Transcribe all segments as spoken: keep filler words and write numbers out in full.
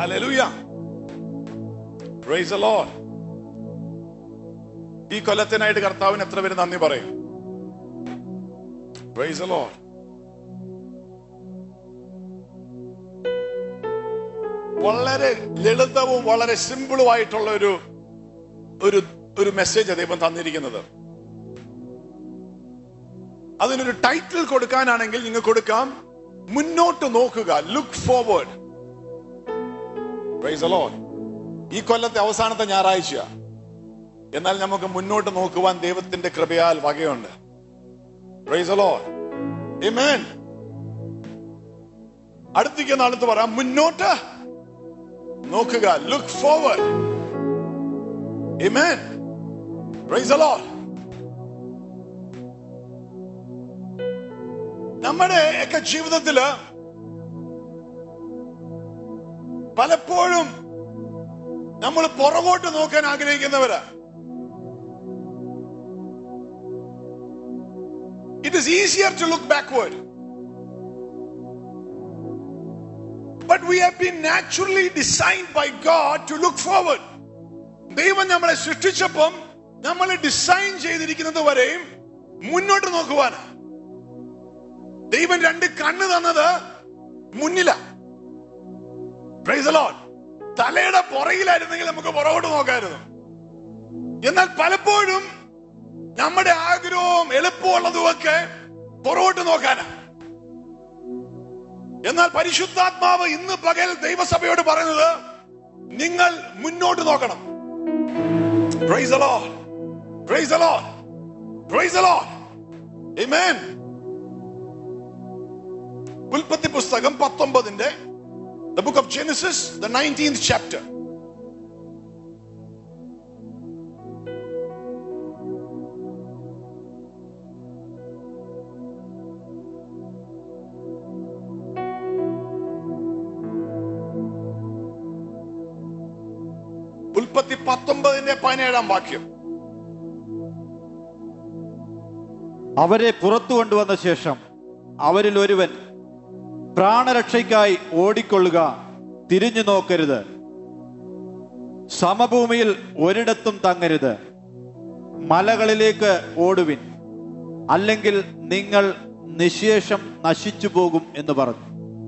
Hallelujah. Praise the Lord. ഈ കൊല്ലത്തിനായിട്ട് കർത്താവിന് എത്ര പേര് നന്ദി പറയും? Praise the Lord. വളരെ ലളിതവും വളരെ സിമ്പിളും ആയിട്ടുള്ള ഒരു ഒരു ഒരു മെസ്സേജ് ദൈവം തന്നിരിക്കുന്നത്. അതിനൊരു ടൈറ്റിൽ കൊടുക്കാനാണെങ്കിൽ നിങ്ങൾ കൊടുക്കാം, മുന്നോട്ട് നോക്കുക, look forward. Praise the Lord. ഈ കൊല്ലത്തെ അവസാനത്തെ ഞായറാഴ്ച, എന്നാൽ നമുക്ക് മുന്നോട്ട് നോക്കുവാൻ ദൈവത്തിന്റെ കൃപയാൽ വകയുണ്ട്. Praise the Lord. ആമേൻ. അടുത്തേക്ക് നാളത്ത് പറയാം, മുന്നോട്ട് നോക്കുക, look forward. Amen. Praise the Lord. നമ്മുടെ ഒക്കെ ജീവിതത്തില് പലപ്പോഴും നമ്മൾ പുറകോട്ട് നോക്കാൻ ആഗ്രഹിക്കുന്നവരാ. It is easier to look backward, but we have been naturally designed by God to look forward. ദൈവം നമ്മളെ സൃഷ്ടിച്ചപ്പം നമ്മളെ ഡിസൈൻ ചെയ്തിരിക്കുന്നത് വരെയും മുന്നോട്ട് നോക്കുവാനാ. ദൈവം രണ്ട് കണ്ണ് തന്നത് മുന്നില. Price the Lord. തലയുടെ പുറകിലായിരുന്നെങ്കിൽ നമുക്ക് പുറകോട്ട് നോക്കായിരുന്നു. എന്നാൽ പലപ്പോഴും നമ്മുടെ ആഗ്രഹവും എളുപ്പമുള്ളതുമൊക്കെ പുറകോട്ട് നോക്കാനാ. എന്നാൽ പരിശുദ്ധാത്മാവ് ഇന്ന് പകൽ ദൈവസഭയോട് പറയുന്നത്, നിങ്ങൾ മുന്നോട്ട് നോക്കണം. Praise the Lord. Praise the Lord. Praise the Lord. Amen. ഉൽപ്പത്തി പുസ്തകം പത്തൊമ്പതിന്റെ the book of Genesis, the nineteenth chapter. ഉൽപ്പത്തി പത്തൊമ്പതിന്റെ പതിനേഴാം വാക്യം. അവരെ പുറത്തു കൊണ്ടുവന്ന ശേഷം അവരിൽ ഒരുവൻ, പ്രാണരക്ഷയ്ക്കായി ഓടിക്കൊള്ളുക, തിരിഞ്ഞു നോക്കരുത്, സമഭൂമിയിൽ ഒരിടത്തും തങ്ങരുത്, മലകളിലേക്ക് ഓടുവിൻ, അല്ലെങ്കിൽ നിങ്ങൾ നിശേഷം നശിച്ചു പോകും എന്ന് പറഞ്ഞു.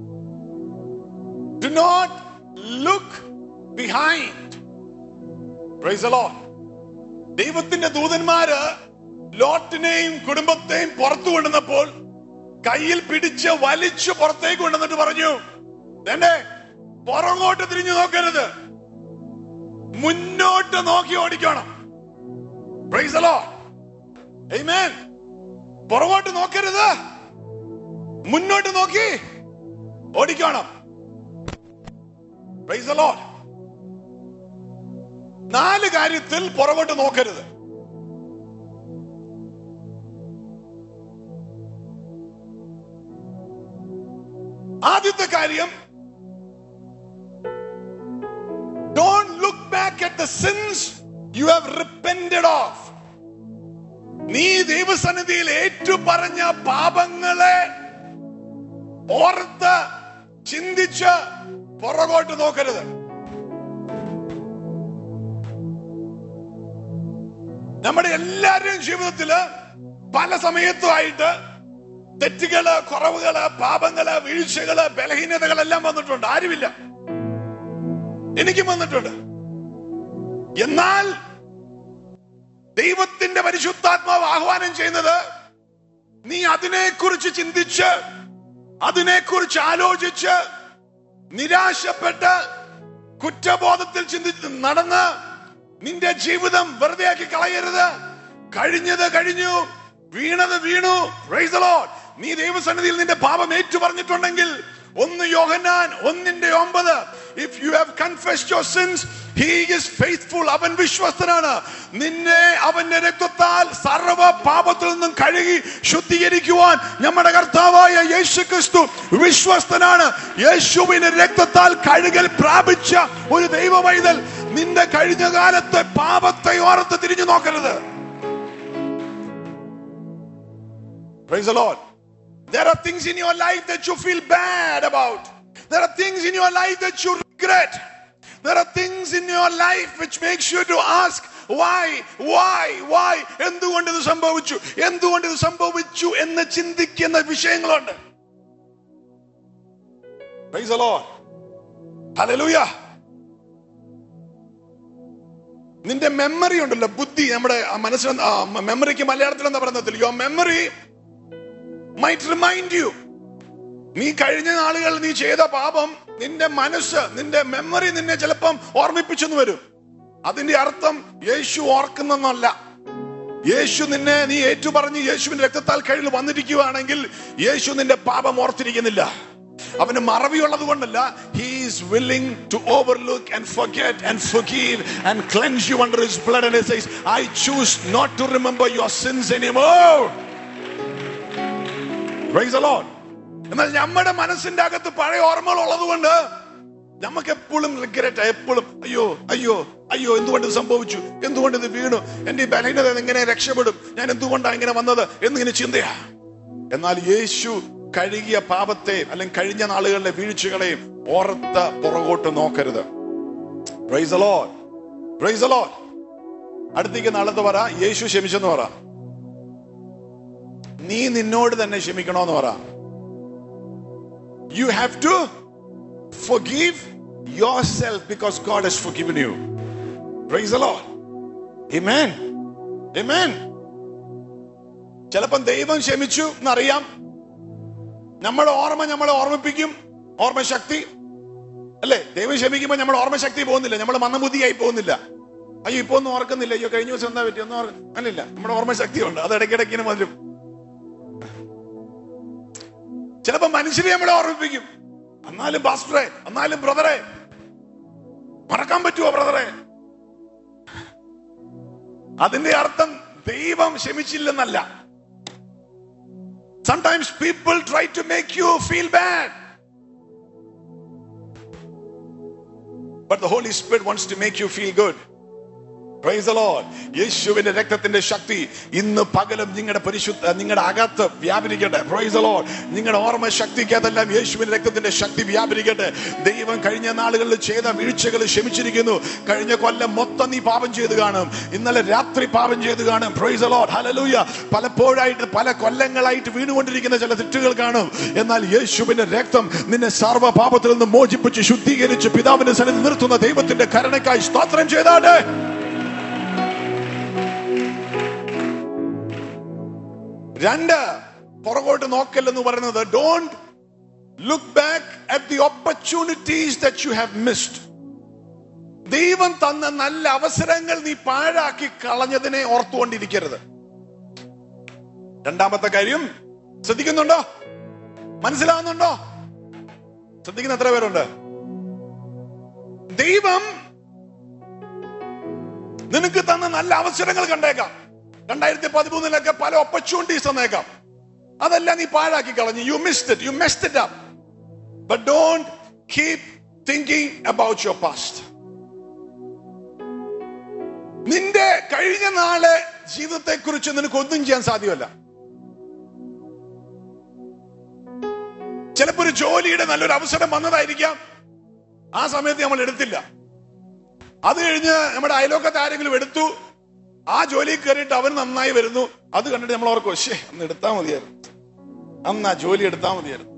Do not look behind. Praise the Lord. ദൈവത്തിന്റെ ദൂതന്മാര് ലോട്ടിനെയും കുടുംബത്തെയും പുറത്തു കൊണ്ടുവന്നപ്പോൾ കയ്യിൽ പിടിച്ച് വലിച്ചു പുറത്തേക്ക് കൊണ്ടുവന്നിട്ട് പറഞ്ഞു, എന്നെ പുറകോട്ട് തിരിഞ്ഞു നോക്കരുത്, മുന്നോട്ട് നോക്കി ഓടിക്കണം. Praise the Lord. ആമേൻ. പുറകോട്ട് നോക്കരുത്, മുന്നോട്ട് നോക്കി ഓടിക്കണം. Praise the Lord. നാല് കാര്യത്തിൽ പുറകോട്ട് നോക്കരുത്. ആദ്യത്തെ കാര്യം, don't look back at the sins you have repented of. നീ ദൈവസന്നിധിയിൽ ഏറ്റുപറഞ്ഞ പാപങ്ങളെ ഓർത്ത് ചിന്തിച്ച് പുറകോട്ട് നോക്കരുത്. നമ്മുടെ എല്ലാവരുടെയും ജീവിതത്തില് പല സമയത്തുമായിട്ട് തെറ്റുകള്, കുറവുകള്, പാപങ്ങള്, വീഴ്ചകള്, ബലഹീനതകളെല്ലാം വന്നിട്ടുണ്ട്. ആരുമില്ല, എനിക്കും വന്നിട്ടുണ്ട്. എന്നാൽ ദൈവത്തിന്റെ പരിശുദ്ധാത്മാവ് ആഹ്വാനം ചെയ്യുന്നത്, നീ അതിനെക്കുറിച്ച് ചിന്തിച്ച്, അതിനെക്കുറിച്ച് ആലോചിച്ച്, നിരാശപ്പെട്ട്, കുറ്റബോധത്തിൽ ചിന്തിച്ച് നടന്ന് നിന്റെ ജീവിതം വെറുതെ ആക്കി കളയരുത്. കഴിഞ്ഞത് കഴിഞ്ഞു, വീണത് വീണു. Praise the Lord. നീ ദൈവസന്നിധിയിൽ നിന്റെ പാപം ഏറ്റു പറഞ്ഞിട്ടുണ്ടെങ്കിൽ, ഒന്ന് യോഹന്നാൻ ഒന്നിന്റെ ഒമ്പത്, if you have confessed your sins, he is faithful. അവൻ വിശ്വസ്തനാണ്, നിന്നെ അവന്റെ രക്തത്താൽ സർവ്വ പാപത്തിൽ നിന്നും കഴുകി ശുദ്ധീകരിക്കുവാൻ നമ്മുടെ കർത്താവായ യേശു ക്രിസ്തു വിശ്വസ്തനാണ്. യേശുവിന്റെ രക്തത്താൽ കഴുകൽ പ്രാപിച്ച ഒരു ദൈവമൈതൽ നിന്റെ കഴിഞ്ഞ കാലത്തെ പാപത്തെ ഓർത്ത് തിരിഞ്ഞു നോക്കരുത്. Praise the Lord. There are things in your life that you feel bad about. There are things in your life that you regret. There are things in your life which makes you to ask, why, why, why? എന്തുകൊണ്ട് ഇത് സംഭവിച്ചു, എന്തുകൊണ്ട് ഇത് സംഭവിച്ചു എന്ന് ചിന്തിക്കുന്ന വിഷയങ്ങളുണ്ട്. Praise the Lord. Hallelujah. നിന്റെ മെമ്മറി ഉണ്ടല്ലോ, ബുദ്ധി, നമ്മുടെ മനസ്സിന് മെമ്മറിക്ക് മലയാളത്തിൽ എന്താ പറയുന്നത്? Your memory might remind you. നീ കഴിഞ്ഞ നാളുകൾ നീ ചെയ്ത പാപം നിന്റെ മനസ്സ്, നിന്റെ മെമ്മറി നിന്നെ ചിലപ്പം ഓർമ്മിപ്പിച്ചെന്ന് വരും. അതിന്റെ അർത്ഥം യേശു ഓർക്കുന്നല്ല. യേശു നിന്നെ നീ ഏറ്റുപറഞ്ഞ് യേശുവിന്റെ രക്തത്താൽ കയ്യിൽ വന്നിരിക്കുകയാണെങ്കിൽ യേശു നിന്റെ പാപം ഓർത്തിരിക്കുന്നില്ല. അവന് മറവിയുള്ളത് കൊണ്ടല്ല. He is willing to overlook and forget and forgive and cleanse you under his blood, and he says, I choose not to remember your sins anymore. Praise the Lord. എന്നാൽ നമ്മുടെ മനസ്സിന്റെ അകത്ത് പഴയ ഓർമ്മകൾ ഉള്ളത് കൊണ്ട് നമുക്ക് എപ്പോഴും റിഗ്രറ്റ്, എപ്പോഴും അയ്യോ അയ്യോ അയ്യോ എന്തുകൊണ്ട് ഇത് സംഭവിച്ചു, എന്തുകൊണ്ട് ഇത് വീണു, എന്റെ ഈ ബലഹീനത എങ്ങനെ രക്ഷപ്പെടും, ഞാൻ എന്തുകൊണ്ടാണ് ഇങ്ങനെ വന്നത് എന്നിങ്ങനെ ചിന്തയാ. എന്നാൽ യേശു കഴുകിയ പാപത്തെ അല്ലെങ്കിൽ കഴിഞ്ഞ നാളുകളിലെ വീഴ്ചകളെയും ഓർത്ത് പുറകോട്ട് നോക്കരുത്. Praise the Lord. Praise the Lord. അടുത്തേക്ക് നാളത്തെ പറ, യേശു ക്ഷമിച്ചെന്ന് പറ. നീ നിന്നോട് തന്നെ ക്ഷമിക്കണോന്ന് പറ. You have to forgive yourself because God has forgiven you. Praise the Lord. Amen. Amen. ചിലപ്പം ദൈവം ക്ഷമിച്ചു എന്നറിയാം. നമ്മുടെ ഓർമ്മ നമ്മളെ ഓർമ്മിപ്പിക്കും, ഓർമ്മശക്തി അല്ലേ? ദൈവം ക്ഷമിക്കുമ്പോൾ നമ്മുടെ ഓർമ്മശക്തി പോകുന്നില്ല, നമ്മൾ മന്ദബുദ്ധിയായി പോകുന്നില്ല. അയ്യോ ഇപ്പൊ ഒന്നും ഓർക്കുന്നില്ല, അയ്യോ കഴിഞ്ഞ ദിവസം എന്താ പറ്റി ഒന്നും ഓർക്ക അല്ലില്ല. നമ്മുടെ ഓർമ്മശക്തി ഉണ്ട്, അത് ഇടയ്ക്കിടയ്ക്കിന് വരും. ചിലപ്പോ മനുഷ്യരെ നമ്മളെ ഓർമ്മിപ്പിക്കും. എന്നാലും പാസ്റ്ററെ, എന്നാലും ബ്രദറെ, മറക്കാൻ പറ്റുമോ ബ്രദറെ? അതിന്റെ അർത്ഥം ദൈവം ക്ഷമിച്ചില്ലെന്നല്ല. Sometimes people try to make you feel bad, but the Holy Spirit wants to make you feel good. Praise the Lord. യേശുവിന്റെ രക്തത്തിന്റെ ശക്തി ഇന്ന് പകലും നിങ്ങളുടെ പരിശുദ്ധ നിങ്ങളുടെ അകത്ത് വ്യാപരിക്കട്ടെ. Praise the Lord. നിങ്ങളുടെ ഓർമ്മ ശക്തിക്കതെല്ലാം യേശുവിന്റെ രക്തത്തിന്റെ ശക്തി വ്യാപരിക്കട്ടെ. ദൈവം കഴിഞ്ഞ നാളുകളിൽ ചെയ്ത വീഴ്ചകൾ ക്ഷമിച്ചിരിക്കുന്നു. കഴിഞ്ഞ കൊല്ലം മൊത്തം നീ പാപം ചെയ്ത് കാണും, ഇന്നലെ രാത്രി പാപം ചെയ്ത് കാണും. Praise the Lord. Hallelujah. പലപ്പോഴായിട്ട് പല കൊല്ലങ്ങളായിട്ട് വീണുകൊണ്ടിരിക്കുന്ന ചില തെറ്റുകൾ കാണും. എന്നാൽ യേശുവിന്റെ രക്തം നിന്നെ സർവ്വ പാപത്തിൽ നിന്ന് മോചിപ്പിച്ച് ശുദ്ധീകരിച്ച് പിതാവിന്റെ സന്നിധിയിൽ നിർത്തുന്ന ദൈവത്തിന്റെ കരുണയ്ക്കായി സ്തോത്രം ചെയ്താട്ടെ. രണ്ട്, പുറകോട്ട് നോക്കല്ലെന്ന് പറയുന്നത്, don't look back at the opportunities that you have missed. ദൈവം തന്ന നല്ല അവസരങ്ങൾ നീ പാഴാക്കി കളഞ്ഞതിനെ ഓർത്തുകൊണ്ടിരിക്കരുത്. രണ്ടാമത്തെ കാര്യം, ശ്രദ്ധിക്കുന്നുണ്ടോ? മനസ്സിലാവുന്നുണ്ടോ? ശ്രദ്ധിക്കുന്ന എത്ര പേരുണ്ട്? ദൈവം നിനക്ക് തന്ന നല്ല അവസരങ്ങൾ കണ്ടേക്കാം. രണ്ടായിരത്തി പതിമൂന്നിലൊക്കെ പല ഓപ്പർച്യൂണിറ്റീസ് തന്നേക്കാം. അതെല്ലാം നീ പാഴാക്കി കളഞ്ഞു. You missed it, you messed it up. But don't keep thinking about your past. നിന്റെ കഴിഞ്ഞ നാളെ ജീവിതത്തെ കുറിച്ച് നിനക്ക് ഒന്നും ചെയ്യാൻ സാധ്യമല്ല. ചിലപ്പോ ഒരു ജോലിയുടെ നല്ലൊരു അവസരം വന്നതായിരിക്കാം, ആ സമയത്ത് നമ്മൾ എടുത്തില്ല. അത് കഴിഞ്ഞ് നമ്മുടെ അയലോക്കത്തെ ആരെങ്കിലും എടുത്തു, ആ ജോലി കയറിയിട്ട് അവൻ നന്നായി വരുന്നു. അത് കണ്ടിട്ട് നമ്മൾ ഓർക്കും, ശേ അന്ന് എടുത്താൽ മതിയായിരുന്നു, അന്ന് ആ ജോലി എടുത്താൽ മതിയായിരുന്നു.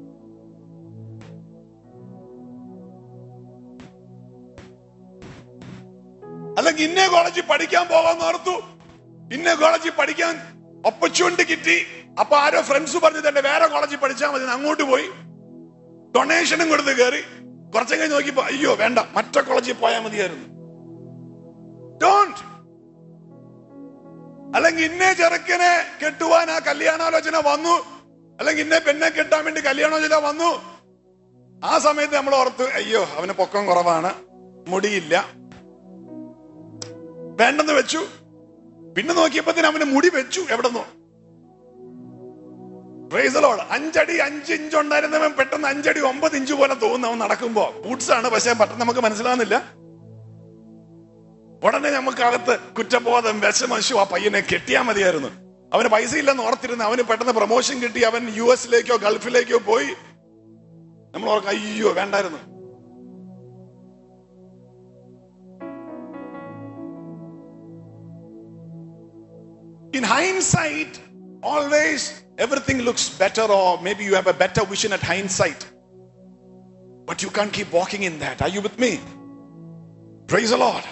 അല്ലെങ്കിൽ ഇന്ന കോളേജിൽ പഠിക്കാൻ പോകാൻ ഓർത്തു, ഇന്ന കോളേജിൽ പഠിക്കാൻ ഓപ്പർച്യൂണിറ്റി കിട്ടി. അപ്പൊ ആരോ ഫ്രണ്ട്സ് പറഞ്ഞു തന്നെ വേറെ കോളേജിൽ പഠിച്ചാൽ മതി, അങ്ങോട്ട് പോയി ഡൊണേഷനും കൊടുത്ത് കയറി. കുറച്ചു കഴിഞ്ഞ് നോക്കിപ്പോ അയ്യോ വേണ്ട, മറ്റേ കോളേജിൽ പോയാൽ മതിയായിരുന്നു. ഡോണ്ട്. അല്ലെങ്കിൽ ഇന്നേ ചെറുക്കനെ കെട്ടുവാൻ ആ കല്യാണാലോചന വന്നു, അല്ലെങ്കിൽ ഇന്നേ പെണ്ണെ കെട്ടാൻ വേണ്ടി കല്യാണാലോചന വന്നു. ആ സമയത്ത് നമ്മൾ ഓർത്ത് അയ്യോ അവന് പൊക്കം കുറവാണ്, മുടിയില്ല, വേണ്ടെന്ന് വെച്ചു. പിന്നെ നോക്കിയപ്പോ അവന് മുടി വെച്ചു. എവിടെന്നോ? Praise the Lord. അഞ്ചടി അഞ്ച് ഇഞ്ച് ഉണ്ടായിരുന്നവൻ പെട്ടെന്ന് അഞ്ചടി ഒമ്പത് ഇഞ്ച് പോലെ തോന്നുന്നു അവൻ നടക്കുമ്പോ. ബൂട്ട്സ് ആണ്, പക്ഷെ പെട്ടെന്ന് നമുക്ക് മനസ്സിലാവുന്നില്ല. ഉടനെ നമുക്ക് അകത്ത് കുറ്റബോധം, വിഷമശു, ആ പയ്യനെ കെട്ടിയാൽ മതിയായിരുന്നു. അവന് പൈസ ഇല്ലെന്ന് ഓർത്തിരുന്നു. അവന് പെട്ടെന്ന് പ്രൊമോഷൻ കിട്ടി, അവൻ യു എസിലേക്കോ ഗൾഫിലേക്കോ പോയി. നമ്മൾ ഓർക്കും അയ്യോ വേണ്ടായിരുന്നു. In hindsight, always everything looks better, or maybe you have a better vision at hindsight. But you can't keep walking in that. Are you with me? Praise the Lord.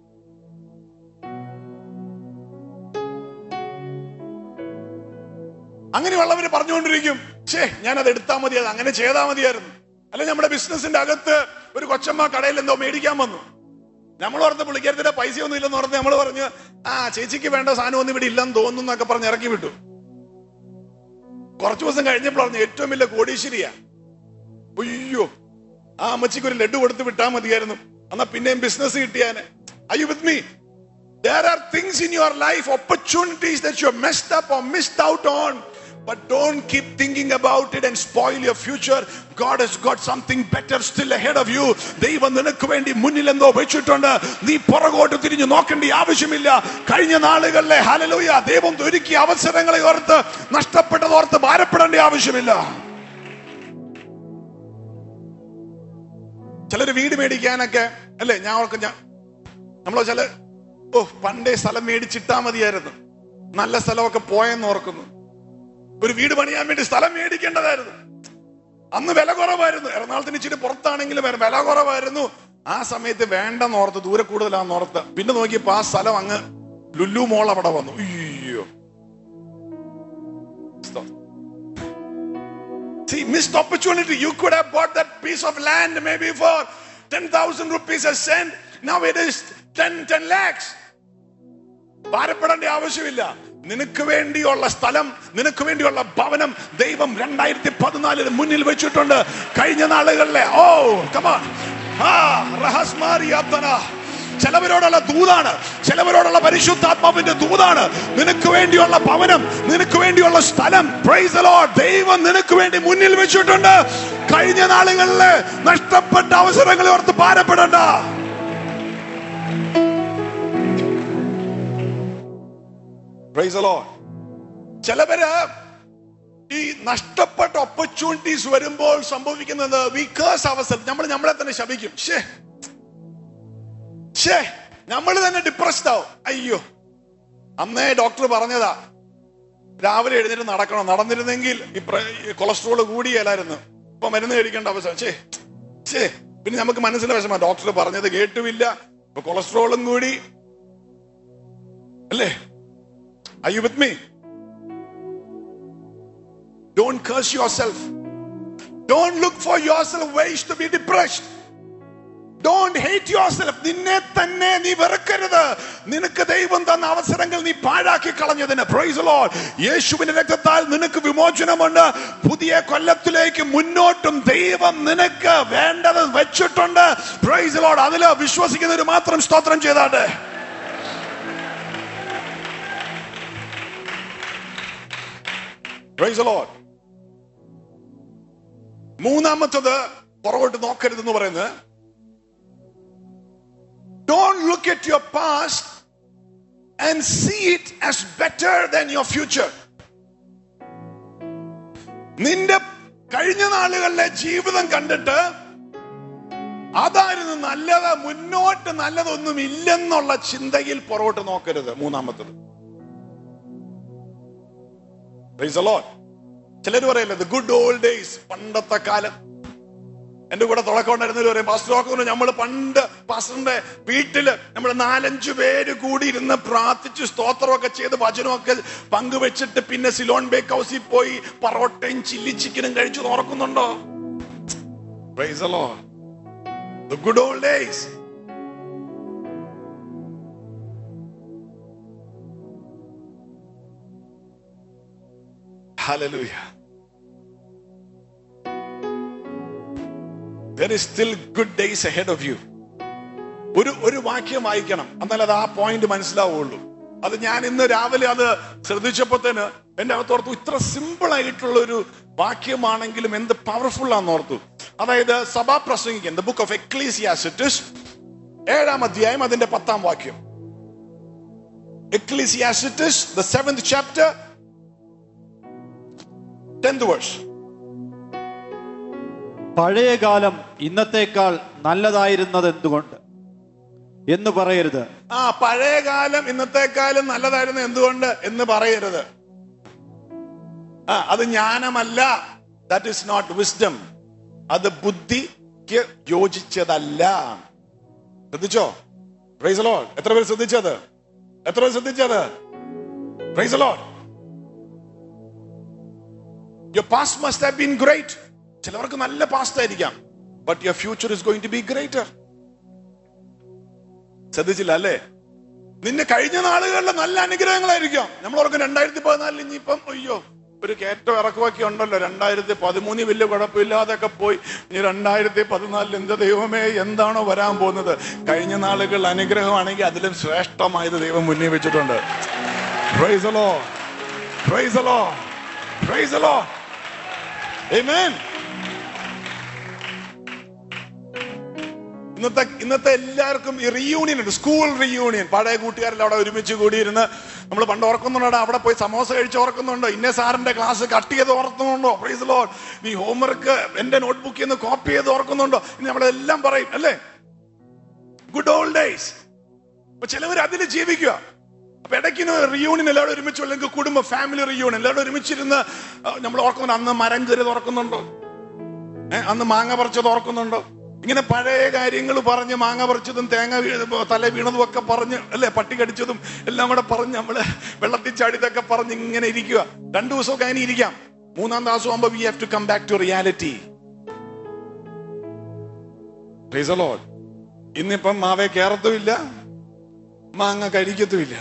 അങ്ങനെയുള്ളവര് പറഞ്ഞുകൊണ്ടിരിക്കും, ഛേ ഞാനത് എടുത്താൽ മതി, അത് അങ്ങനെ ചെയ്താൽ മതിയായിരുന്നു. അല്ലെ നമ്മുടെ ബിസിനസിന്റെ അകത്ത് ഒരു കൊച്ചമ്മ കടയിൽ എന്തോ മേടിക്കാൻ വന്നു. നമ്മൾ ഓർത്ത് പുള്ളിക്കാരത്തിന്റെ പൈസ ഒന്നും ഇല്ലെന്ന് പറഞ്ഞ് നമ്മൾ പറഞ്ഞു, ആ ചേച്ചിക്ക് വേണ്ട സാധനം ഒന്നും ഇവിടെ ഇല്ലെന്ന് തോന്നുന്നു എന്നൊക്കെ പറഞ്ഞ് ഇറക്കി വിട്ടു. കുറച്ചു ദിവസം കഴിഞ്ഞപ്പോൾ പറഞ്ഞു ഏറ്റവും വലിയ കോടീശ്വരിയാ. അയ്യോ, ആ അമ്മച്ചിക്ക് ഒരു ലഡു കൊടുത്ത് വിട്ടാൽ മതിയായിരുന്നു, എന്നാ പിന്നെയും ബിസിനസ് കിട്ടിയാന്. Are you with me? There are things in your life, opportunities that you have messed up or missed out on. But don't keep thinking about it and spoil your future. God has got something better still ahead of you. ദൈവം നിനക്ക് വേണ്ടി മുന്നിൽ എന്തോ വെച്ചിട്ടുണ്ട്. നീ പുറകോട്ട് തിരിഞ്ഞു നോക്കേണ്ട ആവശ്യമില്ല. കഴിഞ്ഞ നാളുകളിലെ ഹല്ലേലൂയ ദൈവം ഒരുക്കിയ അവസരങ്ങളെ ഓർത്ത് നഷ്ടപ്പെട്ടത് ഓർത്ത് ഭാരപ്പെടേണ്ട ആവശ്യമില്ല. ചിലര് വീട് മേടിക്കാനൊക്കെ അല്ലേ, ഞാൻ ഓർക്കും, ഞാൻ നമ്മളോ ചില ഓ പണ്ടേ സ്ഥലം മേടിച്ചിട്ടാ മതിയായിരുന്നു, നല്ല സ്ഥലമൊക്കെ പോയെന്ന് ഓർക്കുന്നു. ഒരു വീട് പണിയാൻ വേണ്ടി സ്ഥലം മേടിക്കേണ്ടതായിരുന്നു. അന്ന് വില കുറവായിരുന്നു. എറണാകുളത്തിന് ഇച്ചിരി പുറത്താണെങ്കിലും വില കുറവായിരുന്നു. ആ സമയത്ത് വേണ്ടെന്ന് ഓർത്ത്, ദൂരെ കൂടുതലാന്ന് ഓർത്ത്. പിന്നെ നോക്കിയപ്പോ ആ സ്ഥലം അങ്ങ് ലുലു മോൾ അവിടെ വന്നു. അയ്യോ, see, missed opportunity. You could have bought that piece of land maybe for ten thousand rupees a cent. Now it is ten, ten lakhs. ഭാരപ്പെടേണ്ട ആവശ്യമില്ല. നിനക്ക് വേണ്ടിയുള്ള സ്ഥലം, നിനക്ക് വേണ്ടിയുള്ള ഭവനം ദൈവം രണ്ടായിരത്തി പതിനാലിന് മുന്നിൽ വെച്ചിട്ടുണ്ട്. കഴിഞ്ഞ നാളുകളിലെ ഓ കമാൻ ആ റഹസ്മാരിയാത്തന ചിലവരോടുള്ള ദൂതാണ്, ചിലവരോടുള്ള പരിശുദ്ധാത്മാവിന്റെ ദൂതാണ്. നിനക്ക് വേണ്ടിയുള്ള ഭവനം, നിനക്ക് വേണ്ടിയുള്ള സ്ഥലം, പ്രൈസ് ദി ലോർഡ്, ദൈവം നിനക്ക് വേണ്ടി മുന്നിൽ വെച്ചിട്ടുണ്ട്. കഴിഞ്ഞ നാളുകളിലെ നഷ്ടപ്പെട്ട അവസരങ്ങളെ ഓർത്ത് ഭാരപ്പെടണ്ട. Price the Lord. ചിലവര് ഈ നഷ്ടപ്പെട്ട ഓപ്പർച്യൂണിറ്റീസ് വരുമ്പോൾ സംഭവിക്കുന്നത് വി കേഴ്സ് ourselves. നമ്മൾ നമ്മളെ തന്നെ ശപിക്കും. ശേ ശേ നമ്മൾ തന്നെ ഡിപ്രസ്ഡ് ആവും. അയ്യോ, അന്നേ ഡോക്ടർ പറഞ്ഞതാ രാവിലെ എഴുന്നേറ്റ് നടക്കണം, നടന്നിരുന്നെങ്കിൽ ഈ കൊളസ്ട്രോൾ കൂടിയല്ലായിരുന്നു, ഇപ്പൊ മരുന്ന് കഴിക്കേണ്ട അവസ്ഥ. ശേ ശേ പിന്നെ നമുക്ക് മനസ്സിലെ വിഷമ, ഡോക്ടർ പറഞ്ഞത് കേട്ടുമില്ല, ഇപ്പൊ കൊളസ്ട്രോളും കൂടി അല്ലേ. Are you with me? Don't curse yourself. Don't look for yourself ways to be depressed. Don't hate yourself. നിന്നെ തന്നെ നീ വെറുക്കരുത്. നിനക്ക് ദൈവം തന്ന അവസരങ്ങൾ നീ പാഴാക്കി കളഞ്ഞതിന്. Praise the Lord. യേശുവിന്റെ രക്തത്താൽ നിനക്ക് വിമോചനമുണ്ട്. പുതിയ കൊല്ലത്തിലേക്ക് മുന്നോട്ടും ദൈവം നിനക്ക് വേണ്ടത് വെച്ചിട്ടുണ്ട്. Praise the Lord. അതിൽ വിശ്വസിക്കുന്നവർ മാത്രം സ്തോത്രം ചെയ്താട്ടെ. Praise the Lord. മൂന്നാമത്തത് പുറകോട്ട് നോക്കരുതെന്ന് പറയുന്നത്, don't look at your past and see it as better than your future. നിന്റെ കഴിഞ്ഞ നാളുകളിലെ ജീവിതം കണ്ടിട്ട് അതായിരുന്നു നല്ലത്, മുന്നോട്ട് നല്ലതൊന്നും ഇല്ലെന്നുള്ള ചിന്തയിൽ പുറകോട്ട് നോക്കരുത്. മൂന്നാമത്തത് Praise the Lord. ചിലർ പറയല്ലേ the good old days, പണ്ടത്തെ കാലം. എന്റെ കൂടെ തുടക്കം ഉണ്ടായിരുന്നവർ പറയും, പാസ്റ്റർ നമ്മൾ പണ്ട് പാസ്റ്ററിന്റെ വീട്ടില് നമ്മൾ നാലഞ്ചു പേര് കൂടി ഇരുന്ന് പ്രാർത്ഥിച്ച് സ്തോത്രമൊക്കെ ചെയ്ത് വചനമൊക്കെ പങ്കുവെച്ചിട്ട് പിന്നെ സിലോൺ ബേക്ക് ഹൗസിൽ പോയി പറോട്ടയും ചില്ലി ചിക്കനും കഴിച്ചു ഓർക്കുന്നുണ്ടോ? Praise the Lord. The good old days. Hallelujah. There is still good days ahead of you. ഒരു ഒരു വാക്യം വായിക്കണം, എന്നാൽ അത് ആ പോയിന്റ് മനസ്സിലാവുള്ളൂ. അത് ഞാൻ ഇന്ന് രാവിലെ അത് ശ്രദ്ധിച്ചപ്പോഴത്തേന് എന്റെ അകത്തോർത്തു, ഇത്ര സിമ്പിൾ ആയിട്ടുള്ള ഒരു വാക്യമാണെങ്കിലും എന്ത് പവർഫുൾ ആണെന്ന് ഓർത്തു. അതായത് സഭാ പ്രസംഗിക്കൻ ദ ബുക്ക് ഓഫ് എക്ലീസിയാസ്റ്റിസ് ഏഴാം അധ്യായം അതിന്റെ പത്താം വാക്യം. Ecclesiastes the seventh chapter, tenth verse. പഴയ കാലം ഇന്നത്തേക്കാൾ നല്ലതായിരുന്നത് എന്തുകൊണ്ട് എന്ന് പറയരുത്. ആ പഴയ കാലം ഇന്നത്തെക്കാളും നല്ലതായിരുന്നു എന്തുകൊണ്ട് എന്ന് പറയരുത്. ആ അത് ജ്ഞാനമല്ല. That is not wisdom. അത് ബുദ്ധിക്ക് യോജിച്ചതല്ല. ശ്രദ്ധിച്ചോ? Praise the Lord. എത്ര പേര് ശ്രദ്ധിച്ചത്? എത്ര പേര് ശ്രദ്ധിച്ചത്? Praise the Lord. Your past must have been great. ചിലവർക്ക് നല്ല പാസ്റ്റ് ആയിരിക്കാം. But your future is going to be greater. ശ്രദ്ധിച്ചില്ല അല്ലേ? നിന്റെ കഴിഞ്ഞ നാളുകളിലെ നല്ല അനുഗ്രഹങ്ങളായിരിക്കാം. നമ്മൾ ഓർക്കും രണ്ടായിരത്തി പതിനാലിൽ ഇനിയിപ്പം അയ്യോ ഒരു കയറ്റം ഇറക്കുമൊക്കെ ഉണ്ടല്ലോ. രണ്ടായിരത്തി പതിമൂന്ന് വലിയ കുഴപ്പമില്ലാതൊക്കെ പോയി. ഇനി രണ്ടായിരത്തി പതിനാലിൽ എന്താ ദൈവമേ എന്താണോ വരാൻ പോകുന്നത്? കഴിഞ്ഞ നാളുകൾ അനുഗ്രഹമാണെങ്കിൽ അതിലും ശ്രേഷ്ഠമായത് ദൈവം മുന്നിൽ വെച്ചിട്ടുണ്ട്. Praise the Lord. Praise the Lord. Praise the Lord. Amen. ഇന്നത്തെ ഇന്നത്തെ എല്ലാവർക്കും ഈ റീയൂണിയൻ ഉണ്ട്. School reunion. പഴയ കൂട്ടുകാരെല്ലാം അവിടെ ഒരുമിച്ച് കൂടിയിരുന്ന് നമ്മൾ പണ്ട് ഓർക്കുന്നുണ്ടോ? അവിടെ പോയി സമോസ കഴിച്ച് ഓർക്കുന്നുണ്ടോ? ഇന്ന സാറിന്റെ ക്ലാസ് കട്ട് ചെയ്ത് ഓർക്കുന്നുണ്ടോ? Praise the Lord. നീ ഹോംവർക്ക് എന്റെ നോട്ട്ബുക്കിൽ നിന്ന് കോപ്പി ചെയ്ത് ഓർക്കുന്നുണ്ടോ? ഇനി നമ്മളെല്ലാം പറയും അല്ലേ? Good old days. അപ്പൊ ചിലവർ അതിൽ ജീവിക്കുക. അപ്പൊ ഇടയ്ക്കിന് റിയൂണിയൻ എല്ലാവരും ഒരുമിച്ച്, അല്ലെങ്കിൽ കുടുംബ ഫാമിലി റിയൂണിയൻ എല്ലാവരും ഒരുമിച്ചിരുന്ന് നമ്മൾ ഓർക്കുന്നുണ്ട്. അന്ന് മരം കയറിയത് ഓർക്കുന്നുണ്ടോ? ഏഹ് അന്ന് മാങ്ങ പറിച്ചത് ഓർക്കുന്നുണ്ടോ? ഇങ്ങനെ പഴയ കാര്യങ്ങൾ പറഞ്ഞ് മാങ്ങ പറിച്ചതും തേങ്ങ തല വീണതും ഒക്കെ പറഞ്ഞ് അല്ലെ, പട്ടി കടിച്ചതും എല്ലാം കൂടെ പറഞ്ഞ് നമ്മള് വെള്ളത്തിൽ ചാടിയതൊക്കെ പറഞ്ഞ് ഇങ്ങനെ ഇരിക്കുക. രണ്ടു ദിവസമൊക്കെ അങ്ങനെ ഇരിക്കാം. മൂന്നാം ദിവസം ആകുമ്പോ we have to come back to reality. Praise the Lord. ഇന്നിപ്പം മാവേ കേറത്തുമില്ല, മാങ്ങ കഴിക്കത്തുമില്ല.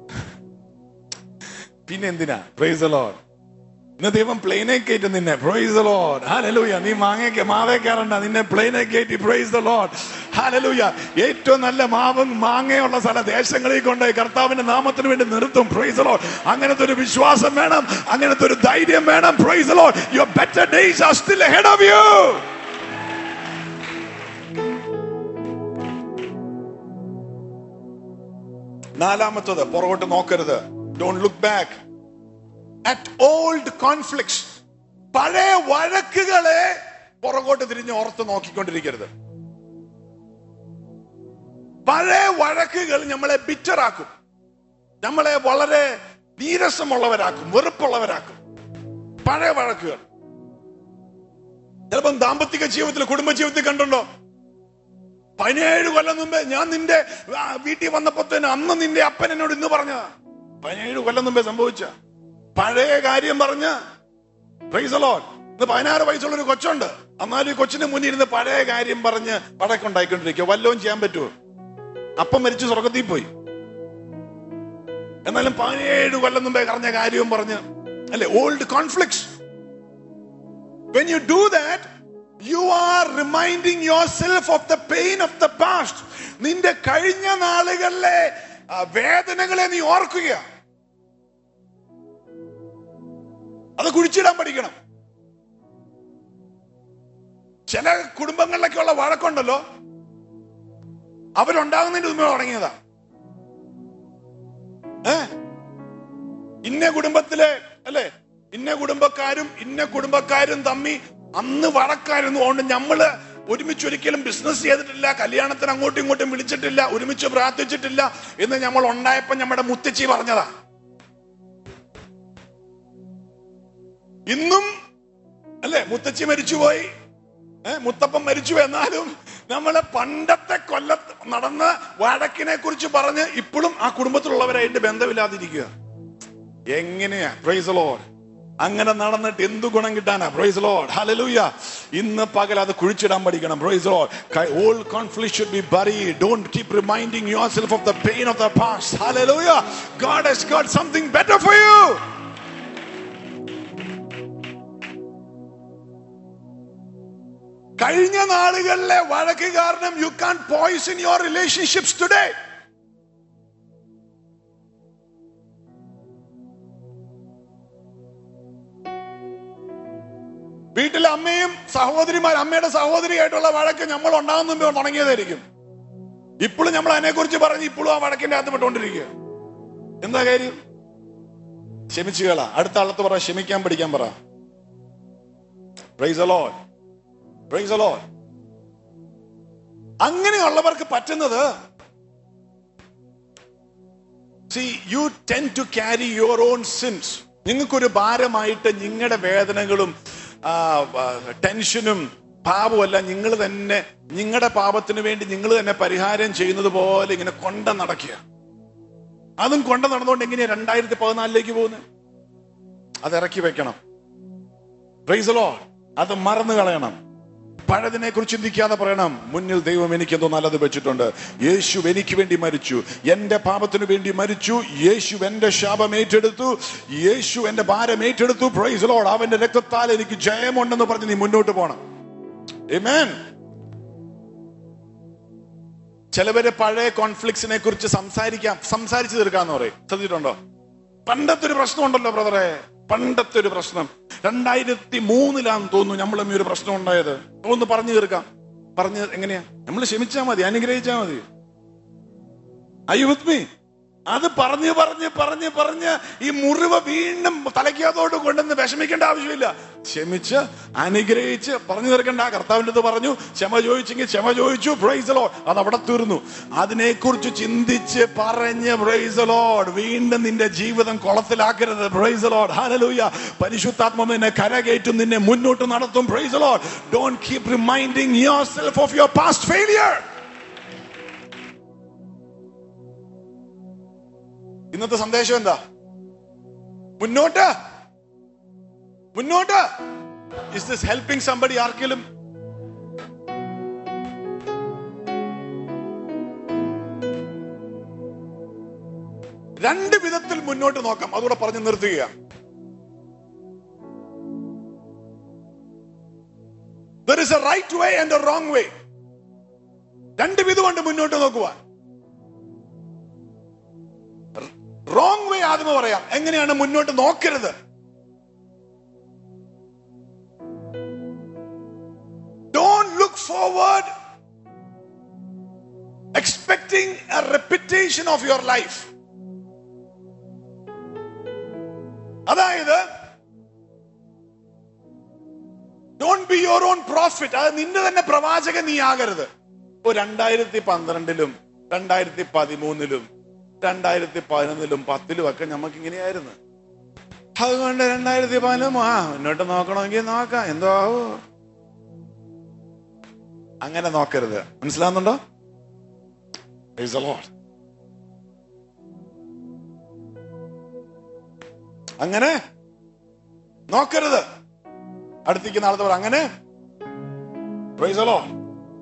പിന്നെ എന്തിനാ? Praise the Lord. ഇന്ന് ദൈവം പ്ലെയിനെ കയറ്റും നിന്നെ. Praise the Lord. ഹല്ലേലൂയ. നീ മാങ്ങ മാവേ കയറണ്ട, നിന്നെ പ്ലെയിനെ കയറ്റി. Praise the Lord. ഹല്ലേലൂയ. ഏറ്റവും നല്ല മാവും മാങ്ങയുള്ള സ്ഥല ദേശങ്ങളിൽ കൊണ്ട് കർത്താവിന്റെ നാമത്തിന് വേണ്ടി നിർത്തും. Praise the Lord. അങ്ങനത്തെ ഒരു വിശ്വാസം വേണം, അങ്ങനത്തെ ഒരു ധൈര്യം വേണം. Praise the Lord. Your better days are still ahead of you. നാലാമത്തത്, പുറകോട്ട് നോക്കരുത്. Don't look back at old conflicts. പഴയ വഴക്കുകളെ പുറകോട്ട് തിരിഞ്ഞ് ഓർത്ത് നോക്കിക്കൊണ്ടിരിക്കരുത്. പഴയ വഴക്കുകൾ നമ്മളെ ബിറ്ററാക്കും, നമ്മളെ വളരെ നീരസമുള്ളവരാക്കും, വെറുപ്പുള്ളവരാക്കും. പഴയ വഴക്കുകൾ ചിലപ്പം ദാമ്പത്തിക ജീവിതത്തിൽ, കുടുംബ ജീവിതത്തിൽ കണ്ടുണ്ടോ? പതിനേഴ് കൊല്ലം മുമ്പേ ഞാൻ നിന്റെ വീട്ടിൽ വന്നപ്പോ തന്നെ അന്ന് നിന്റെ അപ്പൻ എന്നോട് ഇന്ന് പറഞ്ഞതാ. പതിനേഴ് കൊല്ലം മുമ്പേ സംഭവിച്ച പഴയ കാര്യം പറഞ്ഞ്. Praise the Lord. ഇന്ന് പതിനാറ് വയസ്സുള്ള ഒരു കൊച്ചുണ്ട്. എന്നാലും ഈ കൊച്ചിന് മുന്നിൽ ഇരുന്ന് പഴയ കാര്യം പറഞ്ഞ് വടക്കുണ്ടായിക്കൊണ്ടിരിക്കുക. വല്ലതും ചെയ്യാൻ പറ്റുമോ? അപ്പം മരിച്ചു സ്വർഗത്തിൽ പോയി. എന്നാലും പതിനേഴ് കൊല്ലം മുമ്പേ പറഞ്ഞ കാര്യവും പറഞ്ഞ് അല്ലെ, old conflicts. When you do that, you are reminding yourself of the pain of the past. നിന്റെ കഴിഞ്ഞ നാളുകളിലെ വേദനകളെ നീ ഓർക്കുക. അത് കുഴിച്ചിടാൻ പഠിക്കണം. ചില കുടുംബങ്ങളിലൊക്കെ ഉള്ള വഴക്കുണ്ടല്ലോ, അവരുണ്ടാകുന്നതിന് മുമ്പേ തുടങ്ങിയതാ. ഏ ഇന്ന കുടുംബത്തിലെ അല്ലെ, ഇന്ന കുടുംബക്കാരും ഇന്ന കുടുംബക്കാരും തമ്മി അന്ന് വഴക്കായിരുന്നു. അതുകൊണ്ട് നമ്മള് ഒരുമിച്ച് ഒരിക്കലും ബിസിനസ് ചെയ്തിട്ടില്ല, കല്യാണത്തിന് അങ്ങോട്ടും ഇങ്ങോട്ടും വിളിച്ചിട്ടില്ല, ഒരുമിച്ച് പ്രാർത്ഥിച്ചിട്ടില്ല എന്ന് നമ്മൾ ഉണ്ടായപ്പോ നമ്മുടെ മുത്തച്ഛി പറഞ്ഞതാ. ഇന്നും അല്ലെ മുത്തച്ഛി മരിച്ചുപോയി, ഏഹ് മുത്തപ്പൻ മരിച്ചു, എന്നാലും നമ്മളെ പണ്ടത്തെ കൊല്ലത്ത് നടന്ന വഴക്കിനെ കുറിച്ച് പറഞ്ഞ് ഇപ്പോഴും ആ കുടുംബത്തിലുള്ളവരായിട്ട് ബന്ധമില്ലാതിരിക്കുക. എങ്ങനെയാ? Praise the Lord. അങ്ങനെ നടന്നിട്ട് എന്ത് ഗുണം കിട്ടാനാ? Praise the Lord. ഹല്ലേലൂയ. ഇന്ന് പകൽ അത് കുഴിച്ചിടാൻ പഠിക്കണം. Praise the Lord. Old conflict should be buried. Don't keep reminding yourself of the pain of the past. Hallelujah. God has got something better for you. കഴിഞ്ഞ നാളുകളിലെ വഴക്ക് കാരണം you can't poison your relationships today. വീട്ടിലെ അമ്മയും സഹോദരിമാർ, അമ്മയുടെ സഹോദരിയായിട്ടുള്ള വഴക്ക് നമ്മൾ ഉണ്ടാകുന്ന മുമ്പ് തുടങ്ങിയതായിരിക്കും. ഇപ്പോഴും നമ്മൾ അതിനെ കുറിച്ച് പറഞ്ഞ് ഇപ്പോഴും ആ വഴക്കിന്റെ അകത്ത് പെട്ടുകൊണ്ടിരിക്കുക. എന്താ കാര്യം? ക്ഷമിച്ചുകളാ. അടുത്ത ആളത്ത് പറ, ക്ഷമിക്കാൻ പഠിക്കാൻ പറ. Praise the Lord. Praise the Lord. അങ്ങനെയുള്ളവർക്ക് പറ്റുന്നത്, see, you tend to carry your own sins. നിങ്ങൾക്കൊരു ഭാരമായിട്ട് നിങ്ങളുടെ വേദനകളും ടെൻഷനും പാപമല്ല നിങ്ങൾ തന്നെ നിങ്ങളുടെ പാപത്തിന് വേണ്ടി നിങ്ങൾ തന്നെ പരിഹാരം ചെയ്യുന്നത് പോലെ ഇങ്ങനെ കൊണ്ട നടക്കുക. അതും കൊണ്ട നടന്നുകൊണ്ട് എങ്ങനെയാ രണ്ടായിരത്തി പതിനാലിലേക്ക് പോകുന്നത്? അത് ഇറക്കി വെക്കണം. Praise the Lord. അത് മറന്നു കളയണം. പഴതിനെ കുറിച്ച് ചിന്തിക്കാതെ പറയണം, മുന്നിൽ ദൈവം എനിക്ക് എന്തോ നല്ലത് വെച്ചിട്ടുണ്ട്. യേശു എനിക്ക് വേണ്ടി മരിച്ചു, എന്റെ പാപത്തിന് വേണ്ടി മരിച്ചു. യേശു എന്റെ ശാപം ഏറ്റെടുത്തു, യേശു എന്റെ ഭാരം ഏറ്റെടുത്തു. Praise the Lord. അവന്റെ രക്തത്താൽ എനിക്ക് ജയമുണ്ടെന്ന് പറഞ്ഞ് നീ മുന്നോട്ട് പോകണം. ആമേൻ. ചിലവര് പഴയ കോൺഫ്ലിക്ട്സിനെ കുറിച്ച് സംസാരിക്കാം, സംസാരിച്ചു തീർക്കാന്ന് പറയും. ശ്രദ്ധിച്ചിട്ടുണ്ടോ? പണ്ടത്തെ ഒരു പ്രശ്നം ഉണ്ടല്ലോ ബ്രദറെ, പണ്ടത്തെ ഒരു പ്രശ്നം രണ്ടായിരത്തി മൂന്നിലാന്ന് തോന്നുന്നു നമ്മൾ തമ്മിൽ ഒരു പ്രശ്നം ഉണ്ടായത്. ഒന്ന് പറഞ്ഞു തീർക്കാം. പറഞ്ഞ് എങ്ങനെയാ? നമ്മൾ ക്ഷമിച്ചാ മതി, അനുഗ്രഹിച്ചാ മതി. Are you with me? അത് പറഞ്ഞ് പറഞ്ഞ് പറഞ്ഞ് പറഞ്ഞ് ഈ മുറിവ് വീണ്ടും തലയ്ക്കകത്തോട്ട് കൊണ്ടുവന്ന് വിഷമിക്കേണ്ട ആവശ്യമില്ല. ക്ഷമിച്ച് അനുഗ്രഹിച്ച് പറഞ്ഞു തീർക്കേണ്ട. കർത്താവിൻ്റെ അടുത്ത് പറഞ്ഞു, ക്ഷമ ചോദിച്ചെങ്കിൽ ക്ഷമ ചോദിച്ചു. Praise the Lord. അത് അവിടെ തീർന്നു. അതിനെക്കുറിച്ച് ചിന്തിച്ച് പറഞ്ഞ് പ്രൈസ് ദി ലോർഡ് വീണ്ടും നിന്റെ ജീവിതം കുളത്തിലാക്കരുത്. Praise the Lord. ഹല്ലേലൂയ. പരിശുദ്ധാത്മാവ് നിന്നെ കരകയറ്റും, നിന്നെ മുന്നോട്ട് നടത്തും. Praise the Lord. Don't keep reminding yourself of your past failure. ഇന്നത്തെ സന്ദേശം എന്താ? മുന്നോട്ട് മുന്നോട്ട്. Is this helping somebody? ആർക്കെങ്കിലും രണ്ട് വിധത്തിൽ മുന്നോട്ട് നോക്കാം. അതുകൂടെ പറഞ്ഞു നിർത്തുക. There is a right way and a wrong way. രണ്ട് വിധമുണ്ട് മുന്നോട്ട് നോക്കുവാൻ. റോങ് വേ ആദ്യമേ പറയാം. എങ്ങനെയാണ് മുന്നോട്ട് നോക്കരുത്? Don't look forward expecting a repetition of your life. അതായത് don't be your own prophet. അത് നിന്റെ തന്നെ പ്രവാചകൻ നീ ആകരുത്. ഇപ്പൊ രണ്ടായിരത്തി പന്ത്രണ്ടിലും രണ്ടായിരത്തി പതിമൂന്നിലും രണ്ടായിരത്തി പതിനൊന്നിലും പത്തിലും ഒക്കെ നമുക്ക് ഇങ്ങനെയായിരുന്നു. അതുകൊണ്ട് രണ്ടായിരത്തി പതിനൊന്നും ആ മുന്നോട്ട് നോക്കണമെങ്കിൽ നോക്കാം, എന്തോ ആവോ. അങ്ങനെ നോക്കരുത്. മനസ്സിലാവുന്നുണ്ടോ? Praise the Lord. അങ്ങനെ നോക്കരുത്. അടുത്തേക്ക് നാളത്തെ പറ അങ്ങനെ. Praise the Lord.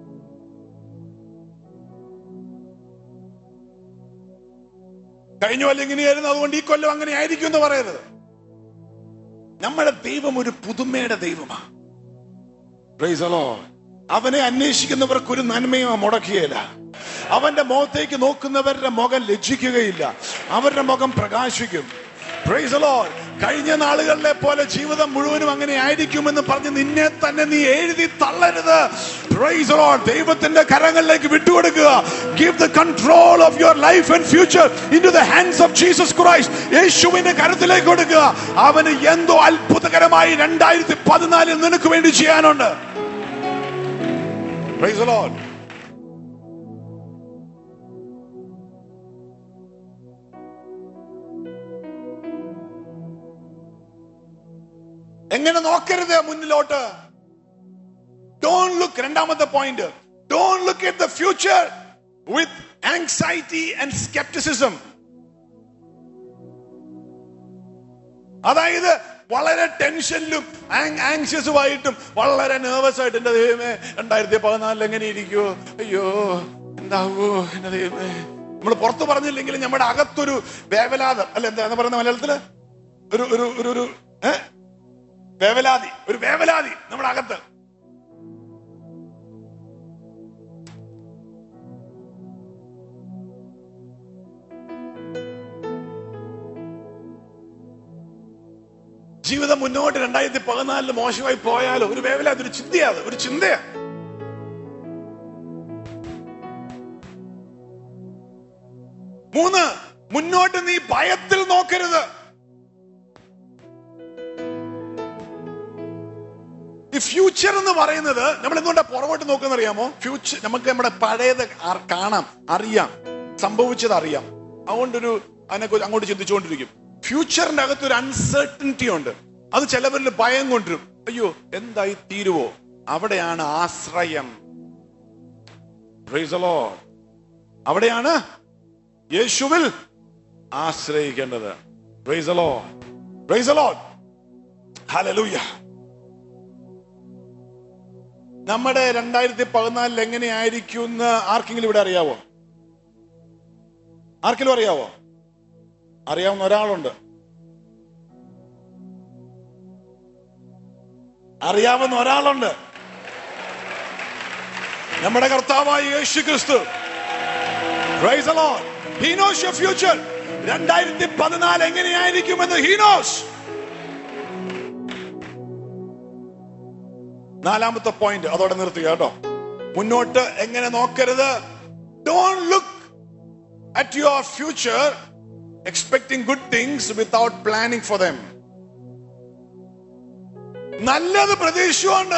കഴിഞ്ഞ കൊല്ലം ഇങ്ങനെയായിരുന്നു, അതുകൊണ്ട് ഈ കൊല്ലം അങ്ങനെ ആയിരിക്കും എന്ന് പറയരുത്. നമ്മുടെ ദൈവം ഒരു പുതുമയുടെ ദൈവമാണ്. Praise the Lord. അവനെ അന്വേഷിക്കുന്നവർക്ക് ഒരു നന്മയും മുടക്കുകയില്ല. അവന്റെ മുഖത്തേക്ക് നോക്കുന്നവരുടെ മുഖം ലജ്ജിക്കുകയില്ല, അവരുടെ മുഖം പ്രകാശിക്കും. Praise the Lord. കഴിഞ്ഞ നാളുകളിലെ പോലെ ജീവിതം മുഴുവനും അങ്ങനെ ആയിരിക്കുമെന്ന് പറഞ്ഞ് നിന്നെ തന്നെ നീ എഴുതി തള്ളരുത്. Praise the Lord. ദൈവത്തിന്റെ കരങ്ങളിലേക്ക് വിട്ടുകൊടുക്കുക. Give the control of your life and future into the hands of Jesus Christ. യേശുവിന്റെ കരത്തിലേക്ക് കൊടുക്കുക. അവന് എന്തോ അത്ഭുതകരമായി രണ്ടായിരത്തി പതിനാലിൽ നിനക്ക് വേണ്ടി ചെയ്യാനുണ്ട്. Praise the Lord. എങ്ങനെ നോക്കരുത് മുന്നിലോട്ട്? Don't look. രണ്ടാമത്തെ point, don't look at the future with anxiety and skepticism. അതായത് വളരെ ടെൻഷനിലും ആങ്ഷ്യസുമായിട്ടും വളരെ നെർവസ് ആയിട്ട് എന്റെ ദൈവമേ രണ്ടായിരത്തി പതിനാലിൽ എങ്ങനെ ഇരിക്കുവോ, അയ്യോ എന്താവോ എന്റെ ദൈവമേ. നമ്മൾ പുറത്ത് പറഞ്ഞില്ലെങ്കിലും നമ്മുടെ അകത്തൊരു വേവലാതം അല്ല, എന്താ പറയുന്ന മലയാളത്തില് ഒരു ഒരു ഒരു ഒരു വേവലാതി, ഒരു വേവലാതി നമ്മുടെ അകത്ത്. ജീവിതം മുന്നോട്ട് രണ്ടായിരത്തി പതിനാലില് മോശമായി പോയാലോ ഒരു വേവലാതി, ഒരു ചിന്തയാണ്, ഒരു ചിന്തയാ. മൂന്ന്, മുന്നോട്ട് നീ ഭയത്തിൽ നോക്കരുത്. If ഫ്യൂച്ചർ എന്ന് പറയുന്നത് നമ്മൾ എന്തുകൊണ്ടാ പുറകോട്ട് നോക്കുന്ന അറിയാമോ? ഫ്യൂച്ചർ നമുക്ക് നമ്മുടെ പഴയത് കാണാം, അറിയാം, സംഭവിച്ചത് അറിയാം. അതുകൊണ്ടൊരു അതിനെക്കുറിച്ച് അങ്ങോട്ട് ചിന്തിച്ചുകൊണ്ടിരിക്കും. ഫ്യൂച്ചറിന്റെ അകത്ത് ഒരു അൺസർട്ടനിറ്റി ഉണ്ട്. അത് ചിലവരിൽ ഭയം കൊണ്ടുവരും. അയ്യോ എന്തായി തീരുവോ? അവിടെയാണ് ആശ്രയം. Praise the Lord. അവിടെയാണ് യേശുവിൽ ആശ്രയിക്കേണ്ടത്. Praise the Lord. Praise the Lord. Hallelujah. നമ്മുടെ രണ്ടായിരത്തി പതിനാലിൽ എങ്ങനെയായിരിക്കും എന്ന് ആർക്കെങ്കിലും ഇവിടെ അറിയാവോ? ആർക്കെങ്കിലും അറിയാവോ? അറിയാവുന്ന ഒരാളുണ്ട്. അറിയാവുന്ന ഒരാളുണ്ട്. നമ്മുടെ കർത്താവായ യേശു ക്രിസ്തു. Praise the Lord. He knows your future. രണ്ടായിരത്തി പതിനാല് എങ്ങനെയായിരിക്കുമെന്ന് He knows. നാലാമത്തെ പോയിന്റ് അതോടെ നിർത്തുക കേട്ടോ. മുന്നോട്ട് എങ്ങനെ നോക്കരുത്? Don't look at your future expecting good things without planning for them. നല്ലത് പ്രതീക്ഷിച്ചുകൊണ്ട്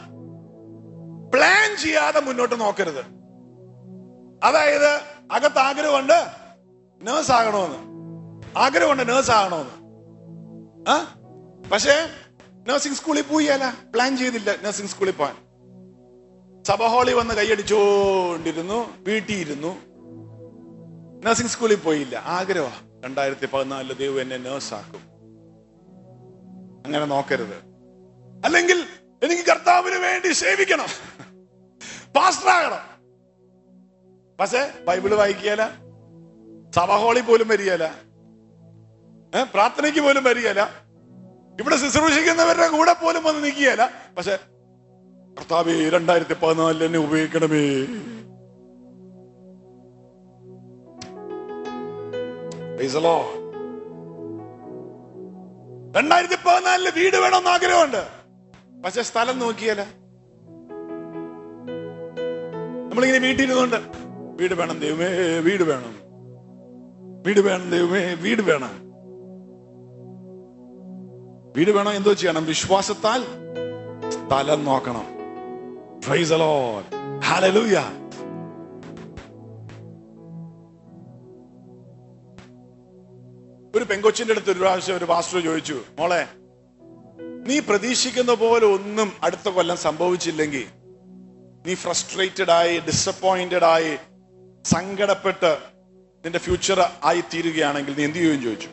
പ്ലാൻ ചെയ്യാതെ മുന്നോട്ട് നോക്കരുത്. അതായത് അകത്ത് ആഗ്രഹമുണ്ട് നേഴ്സ് ആകണമെന്ന്, ആഗ്രഹമുണ്ട് നേഴ്സ് ആകണമെന്ന്, ആ പക്ഷേ നഴ്സിംഗ് സ്കൂളിൽ പോയില്ല, പ്ലാൻ ചെയ്തില്ല നഴ്സിംഗ് സ്കൂളിൽ പോകാൻ. സഭ ഹാളി വന്ന് കൈയടിച്ചോണ്ടിരുന്നു, വീട്ടിൽ ഇരുന്നു, നഴ്സിംഗ് സ്കൂളിൽ പോയില്ല. ആഗ്രഹം രണ്ടായിരത്തി പതിനാലില് ദൈവം എന്നെ നേഴ്സാക്കും. അങ്ങനെ നോക്കരുത്. അല്ലെങ്കിൽ എനിക്ക് കർത്താവിന് വേണ്ടി സേവിക്കണം, പാസ്റ്റർ ആകണം, പക്ഷേ ബൈബിള് വായിക്കുകയല്ല, സഭ ഹാളി പോലും വരികയല്ല, പ്രാർത്ഥനയ്ക്ക് പോലും വരികയല്ല, ഇവിടെ ശുശ്രൂഷിക്കുന്നവരുടെ കൂടെ പോലും വന്ന് നിൽക്കുകയല്ല. പക്ഷെ കർത്താവേ രണ്ടായിരത്തി പതിനാലിൽ എന്നെ ഉപയോഗിക്കണമേ. രണ്ടായിരത്തി പതിനാലില് വീട് വേണമെന്ന് ആഗ്രഹമുണ്ട്, പക്ഷെ സ്ഥലം നോക്കിയല്ല. നമ്മളിങ്ങനെ വീട്ടിലിരുന്നുണ്ട്, വീട് വേണം ദൈവമേ, വീട് വേണം, വീട് വേണം ദൈവമേ, വീട് വേണം, വീട് വേണം. എന്തോ ചെയ്യണം? വിശ്വാസത്താൽ സ്ഥലം നോക്കണം. Praise the Lord. Hallelujah. ഒരു പെങ്കൊച്ചിന്റെ അടുത്ത് ഒരു പ്രാവശ്യം ഒരു പാസ്റ്റർ ചോദിച്ചു, മോളെ നീ പ്രതീക്ഷിക്കുന്ന പോലെ ഒന്നും അടുത്ത കൊല്ലം സംഭവിച്ചില്ലെങ്കിൽ, നീ ഫ്രസ്ട്രേറ്റഡ് ആയി, ഡിസപ്പോയിന്റഡ് ആയി, സങ്കടപ്പെട്ട് നിന്റെ ഫ്യൂച്ചർ ആയി തീരുകയാണെങ്കിൽ നീ എന്ത് ചെയ്യും ചോദിച്ചു.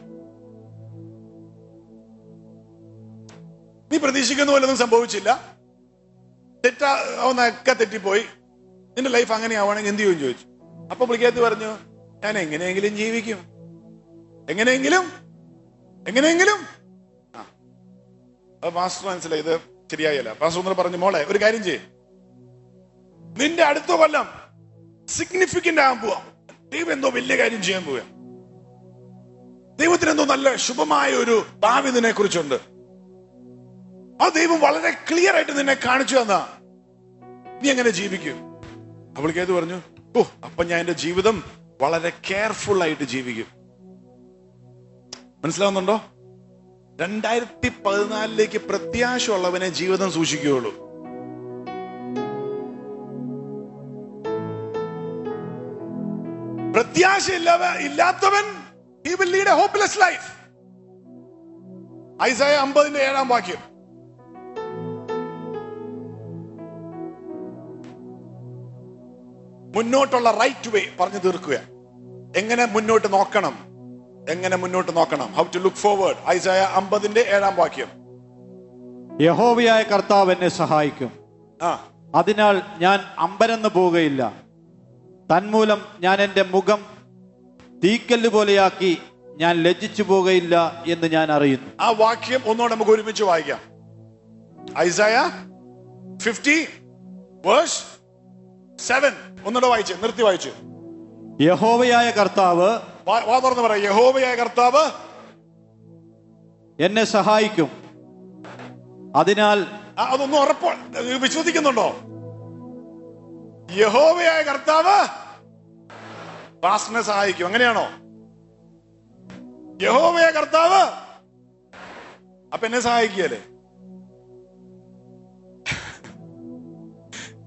നീ പ്രതീക്ഷിക്കുന്ന പോലെ ഒന്നും സംഭവിച്ചില്ല, തെറ്റാ ഒക്കെ തെറ്റിപ്പോയി, നിന്റെ ലൈഫ് അങ്ങനെ ആവുകയാണെങ്കിൽ എന്ത് ചെയ്യും ചോദിച്ചു. അപ്പൊ പുള്ളിക്കകത്ത് പറഞ്ഞു, ഞാൻ എങ്ങനെയെങ്കിലും ജീവിക്കും, എങ്ങനെയെങ്കിലും എങ്ങനെയെങ്കിലും ആ അപ്പൊ മാസ്റ്റർ മനസ്സിലായി ഇത് ശരിയായില്ല. പാസ്റ്റർ പറഞ്ഞു, മോളെ ഒരു കാര്യം ചെയ്യ്, നിന്റെ അടുത്ത കൊല്ലം സിഗ്നിഫിക്കന്റ് ആകാൻ പോവാ, ദൈവം എന്തോ വലിയ കാര്യം ചെയ്യാൻ പോവുക, ദൈവത്തിന് എന്തോ നല്ല ശുഭമായ ഒരു ഭാവി നിന്നെ കുറിച്ചുണ്ട്, ആ ദൈവം വളരെ ക്ലിയർ ആയിട്ട് നിന്നെ കാണിച്ചു തന്നാ നീ എങ്ങനെ ജീവിക്കും. അവൾക്കേത് പറഞ്ഞു, ഓ അപ്പൊ ഞാൻ എന്റെ ജീവിതം വളരെ കെയർഫുൾ ആയിട്ട് ജീവിക്കും. മനസ്സിലാവുന്നുണ്ടോ? രണ്ടായിരത്തി പതിനാലിലേക്ക് പ്രത്യാശ ഉള്ളവനെ ജീവിതം സൂക്ഷിക്കുകയുള്ളൂ. പ്രത്യാശ ഇല്ലാത്തവൻ he will lead a hopeless life. ഐസായ അമ്പതിന്റെ ഏഴാം വാക്യം. മുന്നോട്ടുള്ള റൈറ്റ് വേ പറഞ്ഞു തീർക്കുക. എങ്ങനെ മുന്നോട്ട് നോക്കണം, എങ്ങനെ മുന്നോട്ട് നോക്കണം, how to look forward. Isaiah അമ്പതിന്റെ ഏഴാം വാക്യം. യഹോവയായ കർത്താവ് എന്നെ സഹായിക്കും, ആ അതിനാൽ ഞാൻ അമ്പരന്ന് പോവുകയില്ല. തന്മൂലം ഞാൻ എന്റെ മുഖം തീക്കല്ല് പോലെയാക്കി ഞാൻ ലജ്ജിച്ചു പോവുകയില്ല എന്ന് ഞാൻ അറിയുന്നു. ആ വാക്യം ഒന്നുകൂടെ നമുക്ക് ഒരുമിച്ച് വായിക്കാം. Isaiah fifty verse seven. ഒന്നുകൂടെ വായിച്ച് നിർത്തി വായിച്ചു. യഹോവയായ കർത്താവ്, വാ തുറന്ന് പറയാം, യഹോവയായ കർത്താവ് എന്നെ സഹായിക്കും, അതിനാൽ അതൊന്നും ഉറപ്പ് വിശ്വസിക്കുന്നുണ്ടോ? യഹോവയായ കർത്താവ് പാസ്റ്ററിനെ സഹായിക്കും, അങ്ങനെയാണോ? യഹോവയായ കർത്താവ് അപ്പൊ എന്നെ സഹായിക്കുകയല്ലേ?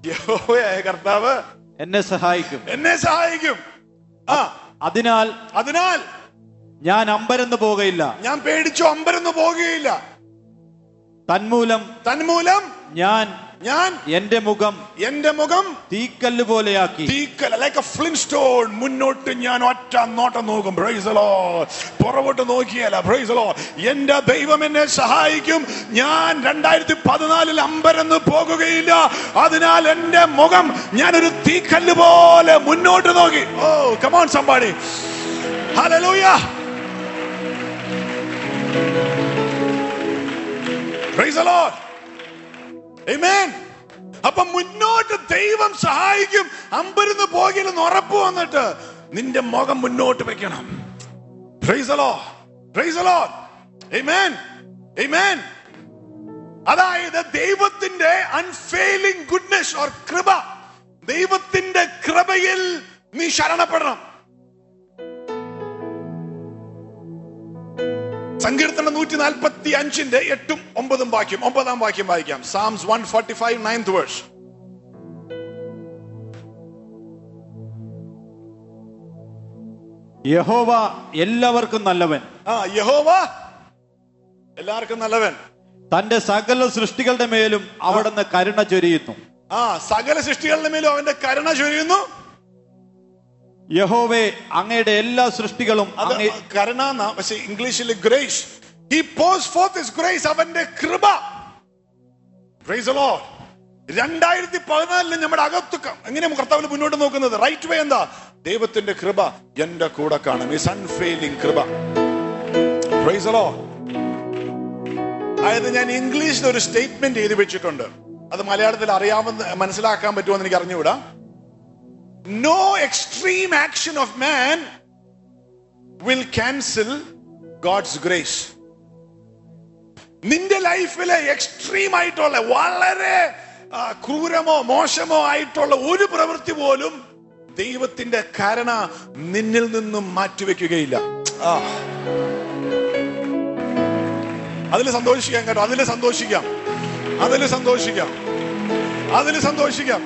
യഹോവയായ കർത്താവ് എന്നെ സഹായിക്കും. എന്നെ സഹായിക്കും. ആ അതിനാൽ അതിനാൽ ഞാൻ അമ്പരന്ന് പോകയില്ല. ഞാൻ പേടിച്ചു അമ്പരന്ന് പോകുകയില്ല. തന്മൂലം തന്മൂലം ഞാൻ ഞാൻ എന്റെ മുഖം എന്റെ മുഖം തീക്കല്ല് പോലെയാക്കി. തീക്കല്ല് ലൈക്ക് എ ഫ്ലിന്റ് സ്റ്റോൺ. മുന്നോട്ട് ഞാൻ ഒറ്റ നോട്ടം നോക്കും. Praise the Lord. പുറകോട്ട് നോക്കിയല്ല. Price the Lord. എന്റെ ദൈവം എന്നെ സഹായിക്കും. ഞാൻ രണ്ടായിരത്തി പതിനാലിൽ അമ്പരന്ന് പോകുകയില്ല. അതിനാൽ എന്റെ മുഖം ഞാനൊരു തീക്കല്ല് പോലെ മുന്നോട്ട് നോക്കി. Oh come on somebody. Hallelujah. Praise the Lord. Amen. അപ്പൊ മുന്നോട്ട് ദൈവം സഹായിക്കും. അമ്പരന്ന് പോകില്ലെന്ന് ഉറപ്പ് വന്നിട്ട് നിന്റെ മുഖം മുന്നോട്ട് വെക്കണം. Praise the Lord. Praise the Lord. Amen. Amen. അതായത് ദൈവത്തിന്റെ അൺഫെയിലിംഗ് ഗുഡ്നെസ് ഓർ കൃപ, ദൈവത്തിന്റെ കൃപയിൽ നീ ശരണപ്പെടണം. സങ്കീർത്തനം നൂറ്റി നാൽപ്പത്തി അഞ്ചിന്റെ എട്ടും ഒമ്പതും വാക്യം ഒമ്പതാം വാക്യം വായിക്കാം. Psalms one forty five ninth verse. യഹോവ എല്ലാവർക്കും നല്ലവൻ. ആ യഹോവ എല്ലാവർക്കും നല്ലവൻ. തന്റെ സകല സൃഷ്ടികളുടെ മേലും അവിടുന്ന് കരുണ ചൊരിയുന്നു. ആ സകല സൃഷ്ടികളുടെ മേലും അവന്റെ കരുണ ചൊരിയുന്നു. യഹോവേ, അങ്ങയുടെ എല്ലാ സൃഷ്ടികളും കരുണ, പക്ഷേ ഇംഗ്ലീഷിൽ grace. He pours forth his grace. അവന്റെ കൃപ. Praise the Lord. രണ്ടായിരത്തി പതിനാലില് നമ്മുടെ അകത്ത് എങ്ങനെ കർത്താവിൽ മുന്നോട്ട് നോക്കുന്നത്? റൈറ്റ് വേ എന്താ? ദൈവത്തിന്റെ കൃപ എന്റെ കൂടെ കാണും. His unfailing കൃപ. Praise the Lord. അതായത് ഞാൻ ഇംഗ്ലീഷിൽ ഒരു സ്റ്റേറ്റ്മെന്റ് എഴുതി വെച്ചിട്ടുണ്ട്. അത് മലയാളത്തിൽ അറിയാമെന്ന് മനസ്സിലാക്കാൻ പറ്റുമോ എന്ന് എനിക്ക് അറിഞ്ഞുകൂടാ. No extreme action of man will cancel God's grace. നിന്റെ ലൈഫിലെ എക്സ്ട്രീം ആയിട്ടുള്ള വളരെ ക്രൂരമോ മോശമോ ആയിട്ടുള്ള ഒരു പ്രവൃത്തി പോലും ദൈവത്തിന്റെ കരുണ നിന്നിൽ നിന്നും മാറ്റിവെക്കുകയില്ല. അതിൽ സന്തോഷിക്കാം കേട്ടോ. അതിൽ സന്തോഷിക്കാം. അതിൽ സന്തോഷിക്കാം. അതിൽ സന്തോഷിക്കാം.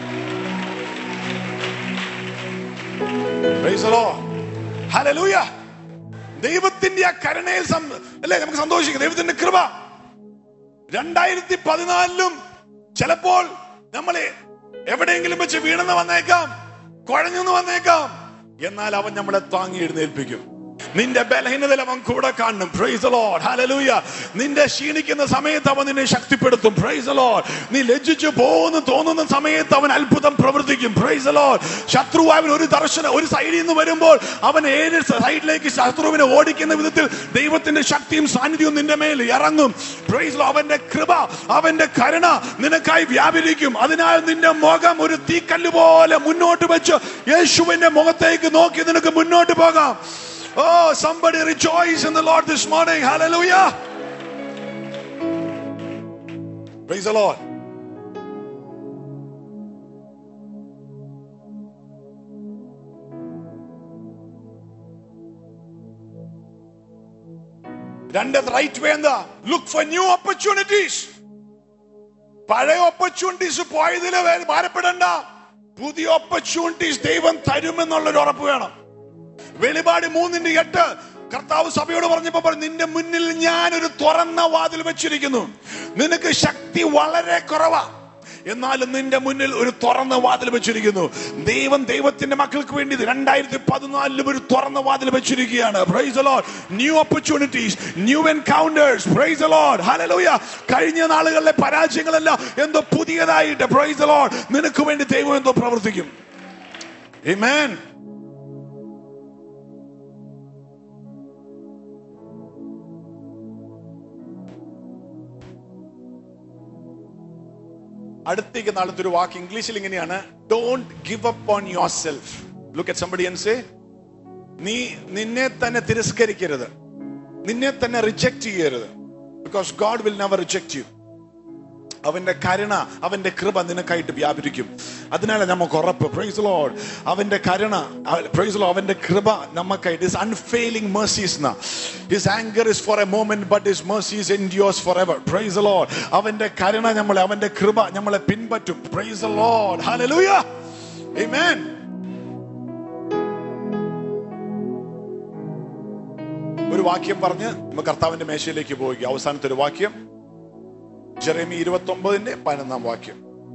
Praise the Lord. Hallelujah. ദൈവത്തിന്റെ ആ കരുണയിൽ അല്ലേ നമുക്ക് സന്തോഷിക്കാം. ദൈവത്തിന്റെ കൃപ. രണ്ടായിരത്തി പതിനാലിലും ചിലപ്പോൾ നമ്മളെ എവിടെയെങ്കിലും വെച്ച് വീണെന്ന് വന്നേക്കാം, കുഴഞ്ഞെന്ന് വന്നേക്കാം. എന്നാൽ അവൻ നമ്മളെ താങ്ങി എഴുന്നേൽപ്പിക്കും. നിന്റെ ബലഹീനതയിൽ അവൻ കൂടെ കാണും. Praise the Lord. ഹല്ലേലൂയ. നിന്റെ ക്ഷീണിക്കുന്ന സമയത്ത് അവൻ നിന്നെ ശക്തിപ്പെടുത്തും. Price the Lord. നീ ലജ്ജിച്ചു പോകുന്നു തോന്നുന്ന സമയത്ത് അവൻ അത്ഭുതം പ്രവർത്തിക്കും. Price the Lord. ശത്രുവായവൻ ഒരു ദർശനം ഒരു സൈഡിൽ നിന്ന് വരുമ്പോൾ അവൻ ഏഴ് സൈഡിലേക്ക് ശത്രുവിനെ ഓടിക്കുന്ന വിധത്തിൽ ദൈവത്തിന്റെ ശക്തിയും സാന്നിധ്യവും നിന്റെ മേൽ ഇറങ്ങും. Praise the Lord. അവന്റെ കൃപ, അവന്റെ കരുണ നിനക്കായി വ്യാപരിക്കും. അതിനാൽ നിന്റെ മുഖം ഒരു തീക്കല്ല് പോലെ മുന്നോട്ട് വെച്ച് യേശുവിന്റെ മുഖത്തേക്ക് നോക്കി നിനക്ക് മുന്നോട്ട് പോകാം. Oh, somebody rejoice in the Lord this morning. Hallelujah. Praise the Lord. രണ്ടാമത്തെ റൈറ്റ് വേ എന്താ? Look for new opportunities. പഴയ ഓപ്പർച്യൂണിറ്റീസ് പോയതില് ഭാരപ്പെടണ്ട. പുതിയ ഓപ്പർച്യൂണിറ്റീസ് ദൈവം തരുമെന്നുള്ളൊരു ഉറപ്പ് വേണം. വെളിപാട് മൂന്നിന്റെ എട്ട് കർത്താവ് സഭയോട് പറഞ്ഞപ്പോ പറഞ്ഞു, നിന്റെ മുന്നിൽ ഞാൻ ഒരു തുറന്ന വാതിൽ വെച്ചിരിക്കുന്നു. നിനക്ക് ശക്തി വളരെ കുറവാ, എന്നാലും നിന്റെ മുന്നിൽ ഒരു തുറന്ന വാതിൽ വെച്ചിരിക്കുന്നു. ദൈവം ദൈവത്തിന്റെ മക്കൾക്ക് വേണ്ടി രണ്ടായിരത്തി പതിനാലിലും ഒരു തുറന്ന വാതിൽ വെച്ചിരിക്കുകയാണ്. Praise the Lord. New opportunities, new encounters. Praise the Lord. Hallelujah. കഴിഞ്ഞ നാളുകളിലെ പരാജയങ്ങളല്ല, എന്തോ പുതിയതായിട്ട് പ്രൈസ് ദി ലോർഡ് നിനക്ക് വേണ്ടി ദൈവം എന്തോ പ്രവർത്തിക്കും. ആമേൻ. അടുത്തേക്ക് നാളത്തെ ഒരു വാക്ക് ഇംഗ്ലീഷിൽ ഇങ്ങനെയാണ്, don't give up on yourself. Look at somebody and say, നീ നിന്നെ തന്നെ തിരസ്കരിക്കരുത്, നിന്നെ തന്നെ റിജക്ട് ചെയ്യരുത്. Because God will never reject you. അവന്റെ കരുണ, അവന്റെ കൃപ നിനക്കായിട്ട് വ്യാപരിക്കും. അതിനാൽ നമുക്ക് ഉറപ്പ്. Praise the Lord. അവന്റെ കരുണ, പ്രൈസ് ദി ലോർഡ്, അവന്റെ കൃപ നമുക്കായിട്ട് is unfailing mercies na. His anger is for a moment but his mercies endures forever. Praise the Lord. അവന്റെ കരുണ നമ്മളെ, അവന്റെ കൃപ നമ്മളെ പിൻപറ്റും. Praise the Lord. Hallelujah. Amen. ഒരു വാക്യം പറഞ്ഞ് നമുക്ക് കർത്താവിന്റെ മേശയിലേക്ക് പോവുക. അവസാനത്തെ ഒരു വാക്യം ജെറമ്യ ഇരുപത്തി ഒമ്പതിന്റെ പതിനൊന്നാം വാക്യം.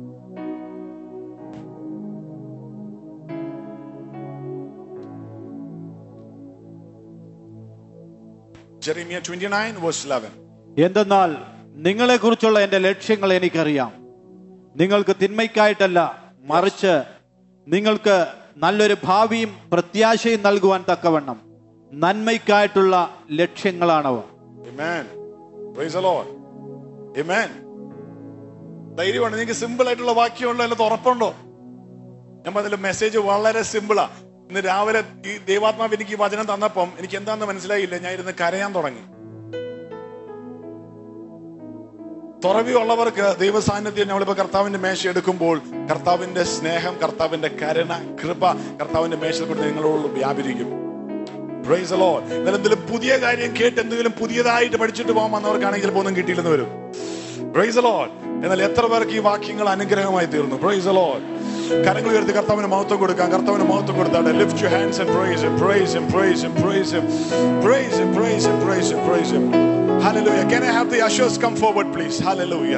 Jeremiah twenty-nine verse eleven. എന്തെന്നാൽ നിങ്ങളെ കുറിച്ചുള്ള എന്റെ ലക്ഷ്യങ്ങൾ എനിക്കറിയാം. നിങ്ങൾക്ക് തിന്മയ്ക്കായിട്ടല്ല, മറിച്ച് നിങ്ങൾക്ക് നല്ലൊരു ഭാവിയും പ്രത്യാശയും നൽകുവാൻ തക്കവണ്ണം നന്മയ്ക്കായിട്ടുള്ള ലക്ഷ്യങ്ങളാണവ. Amen. Praise the Lord. Amen. ധൈര്യമാണ്. നിങ്ങൾക്ക് സിമ്പിൾ ആയിട്ടുള്ള വാക്യമുണ്ടോ? അതിൽ ഉറപ്പുണ്ടോ? ഞാൻ അതിൽ മെസ്സേജ് വളരെ സിമ്പിളാ. ഇന്ന് രാവിലെ ഈ ദൈവാത്മാവ് എനിക്ക് ഈ വചനം തന്നപ്പം എനിക്ക് എന്താണെന്ന് മനസ്സിലായില്ല. ഞാൻ ഇരുന്ന് കരയാൻ തുടങ്ങി. തുറവിയുള്ളവർക്ക് ദൈവ സാന്നിധ്യം നമ്മളിപ്പോ കർത്താവിന്റെ മേശ എടുക്കുമ്പോൾ കർത്താവിന്റെ സ്നേഹം, കർത്താവിന്റെ കരുണ, കൃപ കർത്താവിന്റെ മേശയിൽ കൊണ്ട് നിങ്ങളോട് വ്യാപരിക്കും. Praise the Lord. എന്തെങ്കിലും പുതിയ കാര്യം കേട്ട് എന്തെങ്കിലും പുതിയതായിട്ട് പഠിച്ചിട്ട് പോകാൻ വന്നവർക്കാണെങ്കിൽ ചിലപ്പോൾ ഒന്നും കിട്ടിയില്ലെന്ന് വരും. Praise the Lord. എന്നാൽ എത്ര പേർക്ക് ഈ വാക്യങ്ങൾ അനുഗ്രഹമായി തീർന്നു. Praise the Lord. കരങ്ങൾ ഉയർത്തി കർത്താവിന് മഹത്വം കൊടുക്കാം. കർത്താവിന് മഹത്വം കൊടുത്താട്ടെ. Lift your hands and praise him, praise him, praise him, praise him, praise him, praise him, praise him, praise him. Hallelujah. Can I have the ushers come forward please? Hallelujah.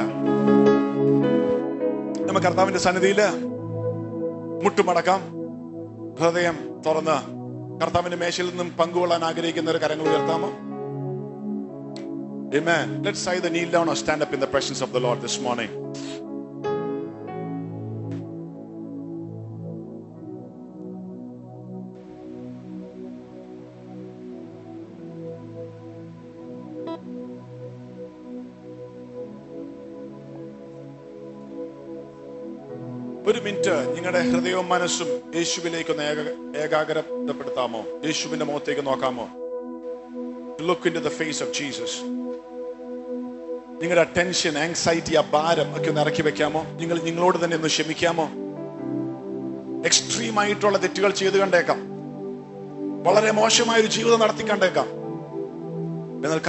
നമുക്ക് കർത്താവിന്റെ സന്നിധിയിൽ മുട്ടുമടക്കാം. ഹൃദയം തുറന്ന് കർത്താവിന്റെ മേശയിൽ നിന്നും പങ്കുകൊള്ളാൻ ആഗ്രഹിക്കുന്നവർ കരങ്ങൾ ഉയർത്താമോ? Amen. Let's either kneel down or stand up in the presence of the Lord this morning. ഒരു മിനിറ്റ് നിങ്ങളുടെ ഹൃദയവും മനസ്സും യേശുവിലേക്ക് ഒന്ന് ഏകാഗ്രതപ്പെടുത്താമോ? യേശുവിന്റെ മുഖത്തേക്ക് നോക്കാമോ? Look into the face of Jesus. നിങ്ങളുടെ ടെൻഷൻ, ആങ്സൈറ്റി, ആ ഭാരം ഒക്കെ ഒന്ന് ഇറക്കി വെക്കാമോ? നിങ്ങൾ നിങ്ങളോട് തന്നെ ഒന്ന് ക്ഷമിക്കാമോ? എക്സ്ട്രീം ആയിട്ടുള്ള തെറ്റുകൾ ചെയ്തു കണ്ടേക്കാം, വളരെ മോശമായ ഒരു ജീവിതം നടത്തി കണ്ടേക്കാം. എന്നാൽ